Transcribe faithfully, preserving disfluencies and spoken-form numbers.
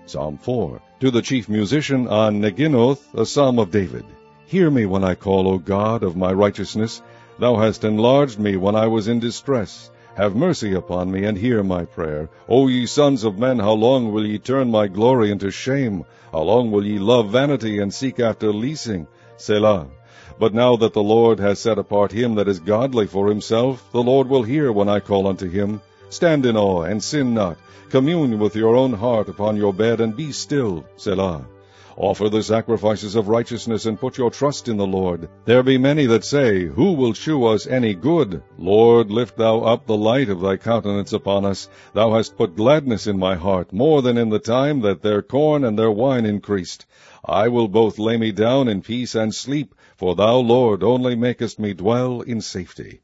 Psalm four. To the chief musician on Neginoth, a psalm of David. Hear me when I call, O God of my righteousness. Thou hast enlarged me when I was in distress. Have mercy upon me, and hear my prayer. O ye sons of men, how long will ye turn my glory into shame? How long will ye love vanity, and seek after leasing? Selah. But now that the Lord has set apart him that is godly for himself, the Lord will hear when I call unto him. Stand in awe, and sin not. Commune with your own heart upon your bed, and be still. Selah. Offer the sacrifices of righteousness, and put your trust in the Lord. There be many that say, Who will shew us any good? Lord, lift thou up the light of thy countenance upon us. Thou hast put gladness in my heart, more than in the time that their corn and their wine increased. I will both lay me down in peace and sleep, for thou, Lord, only makest me dwell in safety.